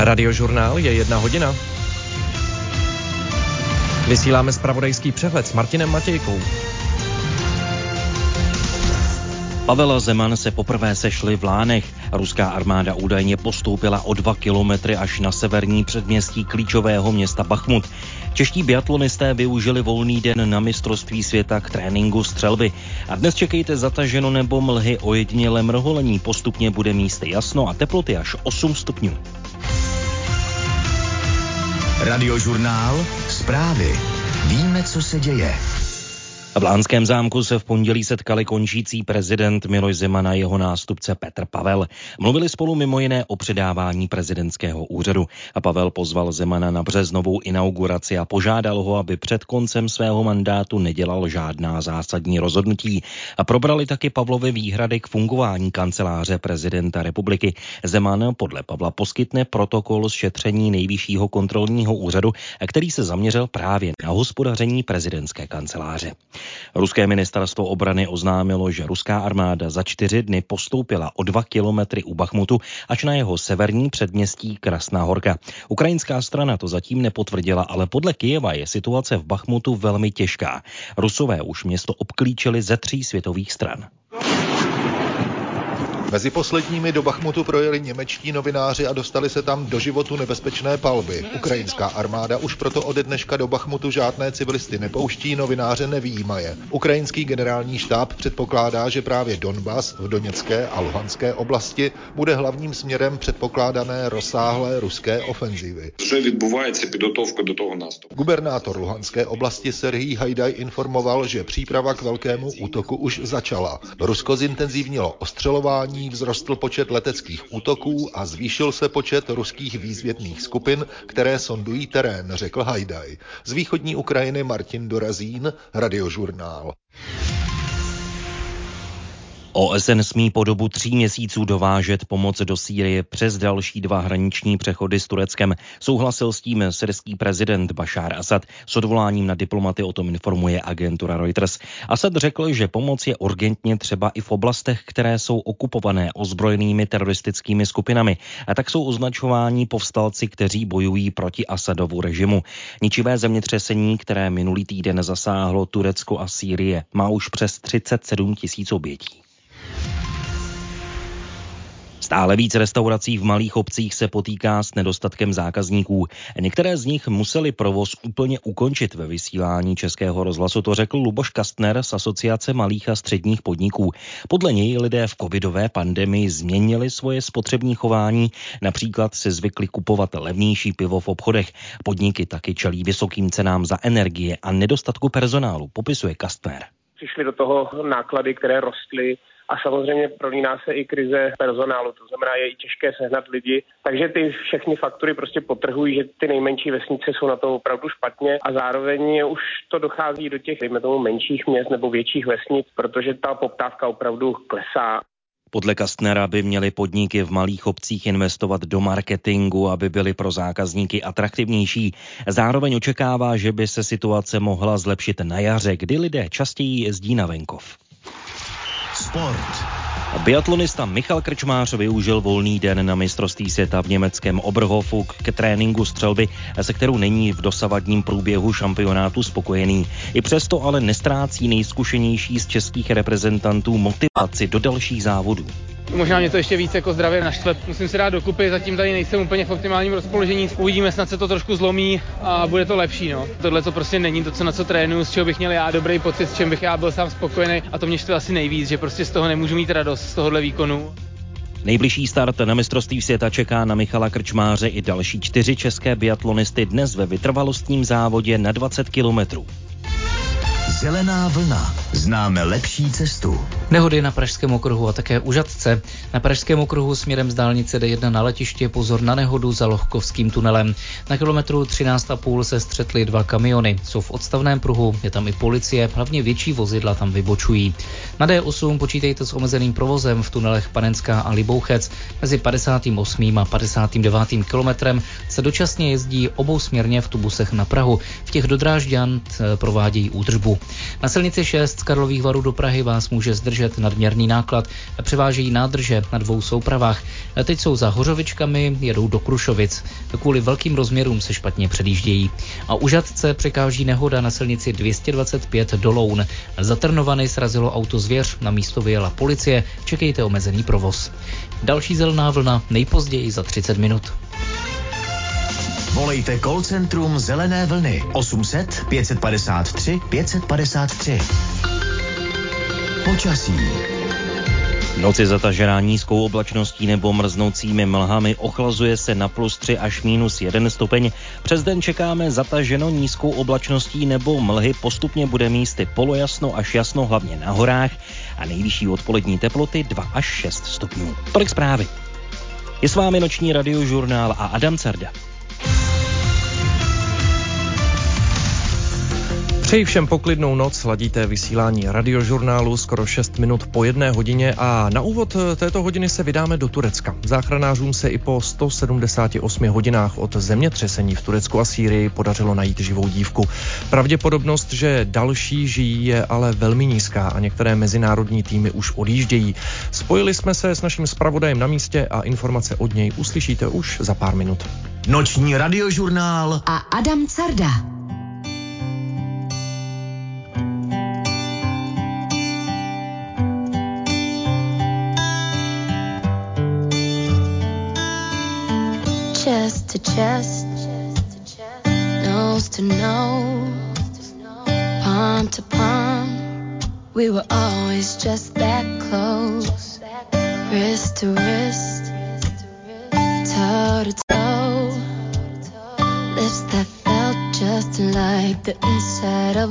Radiožurnál je 1 hodina. Vysíláme zpravodajský přehled s Martinem Matějkou. Pavel a Zeman se poprvé sešli v Lánech. Ruská armáda údajně postoupila o 2 kilometry až na severní předměstí klíčového města Bachmut. Čeští biatlonisté využili volný den na mistrovství světa k tréninku střelby. A dnes čekejte zataženo nebo mlhy, ojedinělé mrholení. Postupně bude místy jasno a teploty až 8 stupňů. Radiožurnál, zprávy. Víme, co se děje. V Lánském zámku se v pondělí setkali končící prezident Miloš Zeman a jeho nástupce Petr Pavel. Mluvili spolu mimo jiné o předávání prezidentského úřadu. A Pavel pozval Zemana na březnovou inauguraci a požádal ho, aby před koncem svého mandátu nedělal žádná zásadní rozhodnutí. A probrali taky Pavlovy výhrady k fungování kanceláře prezidenta republiky. Zeman podle Pavla poskytne protokol z šetření Nejvyššího kontrolního úřadu, který se zaměřil právě na hospodaření prezidentské kanceláře. Ruské ministerstvo obrany oznámilo, že ruská armáda za 4 dny postoupila o 2 kilometry u Bachmutu až na jeho severní předměstí Krasná Horka. Ukrajinská strana to zatím nepotvrdila, ale podle Kyjeva je situace v Bachmutu velmi těžká. Rusové už město obklíčili ze 3 světových stran. Mezi posledními do Bachmutu projeli němečtí novináři a dostali se tam do životu nebezpečné palby. Ukrajinská armáda už proto ode dneška do Bachmutu žádné civilisty nepouští, novináře nevyjímaje. Ukrajinský generální štáb předpokládá, že právě Donbas v Doněcké a Luhanské oblasti bude hlavním směrem předpokládané rozsáhlé ruské ofenzivy. Gubernátor Luhanské oblasti Serhij Hajdaj informoval, že příprava k velkému útoku už začala. Rusko zintenzivnilo ostřelování, vzrostl počet leteckých útoků a zvýšil se počet ruských výzvědných skupin, které sondují terén, řekl Hajdaj. Z východní Ukrajiny Martin Dorazín, Radiožurnál. OSN smí po dobu 3 měsíců dovážet pomoc do Sýrie přes další 2 hraniční přechody s Tureckem. Souhlasil s tím syrský prezident Bašár Asad. S odvoláním na diplomaty o tom informuje agentura Reuters. Asad řekl, že pomoc je urgentně třeba i v oblastech, které jsou okupované ozbrojenými teroristickými skupinami. A tak jsou označováni povstalci, kteří bojují proti Asadovu režimu. Ničivé zemětřesení, které minulý týden zasáhlo Turecko a Sýrie, má už přes 37 000 obětí. Stále víc restaurací v malých obcích se potýká s nedostatkem zákazníků. Některé z nich museli provoz úplně ukončit. Ve vysílání Českého rozhlasu to řekl Luboš Kastner z Asociace malých a středních podniků. Podle něj lidé v covidové pandemii změnili svoje spotřební chování, například si zvykli kupovat levnější pivo v obchodech. Podniky taky čelí vysokým cenám za energie a nedostatku personálu, popisuje Kastner. Přišly do toho náklady, které rostly. A samozřejmě prolíná se i krize personálu, to znamená, je i těžké sehnat lidi. Takže ty všechny faktory prostě podtrhují, že ty nejmenší vesnice jsou na to opravdu špatně a zároveň už to dochází do těch, dejme tomu, menších měst nebo větších vesnic, protože ta poptávka opravdu klesá. Podle Kastnera by měly podniky v malých obcích investovat do marketingu, aby byly pro zákazníky atraktivnější. Zároveň očekává, že by se situace mohla zlepšit na jaře, kdy lidé častěji jezdí na venkov. Sport. Biatlonista Michal Krčmář využil volný den na mistrovství světa v německém Oberhofu k tréninku střelby, se kterou není v dosavadním průběhu šampionátu spokojený. I přesto ale nestrácí nejzkušenější z českých reprezentantů motivaci do dalších závodů. Možná mě to ještě víc jako zdravě naštve. Musím si dát dokupy, zatím tady nejsem úplně v optimálním rozpoložení. Uvidíme, snad se to trošku zlomí a bude to lepší. No. Tohle to prostě není to, na co trénuju, z čeho bych měl já dobrý pocit, s čím bych já byl sám spokojený, a to mě štve asi nejvíc, že prostě z toho nemůžu mít radost z tohohle výkonu. Nejbližší start na mistrovství světa čeká na Michala Krčmáře i další 4 české biatlonisty dnes ve vytrvalostním závodě na 20 kilometrů. Zelená vlna. Známe lepší cestu. Nehody na Pražském okruhu a také u Žatce. Na Pražském okruhu směrem z dálnice D1 na letiště pozor na nehodu za Lohkovským tunelem. Na kilometru 13,5 se střetly 2 kamiony. Jsou v odstavném pruhu, je tam i policie, hlavně větší vozidla tam vybočují. Na D8 počítejte s omezeným provozem v tunelech Panenská a Libouchec. Mezi 58. a 59. kilometrem se dočasně jezdí obousměrně v tubusech na Prahu. V těch do Drážďan provádějí údržbu. pohybu. Na silnici 6 z Karlových Varů do Prahy vás může zdržet nadměrný náklad. Převážejí nádrže na 2 soupravách. Teď jsou za Hořovičkami, jedou do Krušovic. Kvůli velkým rozměrům se špatně předjíždějí. A u Žatce překáží nehoda na silnici 225 do Loun. Za Trnovany srazilo auto Zvěř, na místo vyjela policie, čekejte omezený provoz. Další zelená vlna nejpozději za 30 minut. Volejte call centrum Zelené vlny 800 553 553. Počasí. Noci zatažená nízkou oblačností nebo mrznoucími mlhami, ochlazuje se na +3 až -1 stupeň. Přes den čekáme zataženo nízkou oblačností nebo mlhy, postupně bude místy polojasno až jasno, hlavně na horách, a nejvyšší odpolední teploty 2 až 6 stupňů. Tolik zprávy. Je s vámi noční radiožurnál a Adam Carda. Přeji všem poklidnou noc, ladíte vysílání radiožurnálu skoro 6 minut po 1 hodině a na úvod této hodiny se vydáme do Turecka. Záchranářům se i po 178 hodinách od zemětřesení v Turecku a Sýrii podařilo najít živou dívku. Pravděpodobnost, že další žijí, je ale velmi nízká a některé mezinárodní týmy už odjíždějí. Spojili jsme se s naším zpravodajem na místě a informace od něj uslyšíte už za pár minut. Noční radiožurnál a Adam Carda. Chest to chest, nose to nose, palm to palm. We were always just that close, wrist to wrist, toe to toe, lips that felt just like the inside of